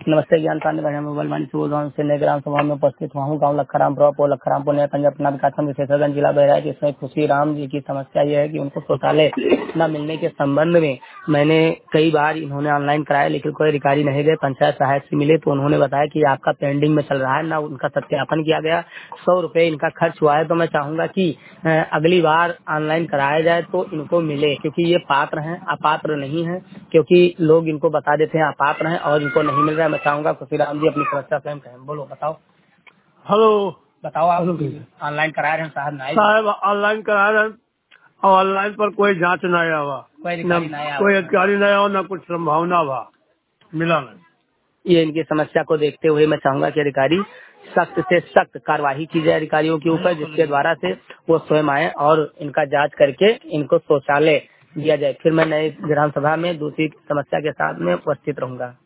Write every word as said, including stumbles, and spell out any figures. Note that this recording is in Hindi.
नमस्ते, ज्ञान पांडे भैया मोबाइल वाणी से बोल रहा हूँ। से नए ग्राम सभा में उपस्थित हुआ हूँ। गाँव लखरामपुर और लखरामपुर नया पंजाब विकासखंड विशेषगंज जिला बहराइच। इसमें खुशी राम जी की समस्या यह है कि उनको शौचालय न मिलने के संबंध में मैंने कई बार इन्होंने ऑनलाइन कराया, लेकिन कोई अधिकारी नहीं गए। पंचायत सहायक से मिले तो उन्होंने बताया कि आपका पेंडिंग में चल रहा है, ना उनका सत्यापन किया गया। सौ रुपए इनका खर्च हुआ है। तो मैं चाहूंगा कि अ, अगली बार ऑनलाइन कराया जाए तो इनको मिले, क्योंकि ये पात्र हैं, अपात्र नहीं है। क्योंकि लोग इनको बता देते हैं अपात्र हैं और इनको नहीं मिल रहा है। मैं चाहूंगा खुशीराम जी अपनी समस्या स्वयं कहें। बोलो, बताओ। हेलो बताओ आप ऑनलाइन करा रहे हैं साहब? नहीं साहब, ऑनलाइन करा रहे हैं और ऑनलाइन पर कोई जांच नहीं आवा, कोई न अधिकारी नहीं आया। कोई अधिकारी नहीं आवा, न कुछ संभावना हुआ मिला नहीं। ये इनकी समस्या को देखते हुए मैं चाहूंगा कि अधिकारी सख्त से सख्त कार्यवाही की जाए अधिकारियों के ऊपर, जिसके द्वारा से वो स्वयं आए और इनका जांच करके इनको शौचालय दिया जाए। फिर मैं नई ग्राम सभा में दूसरी समस्या के साथ में उपस्थित रहूंगा।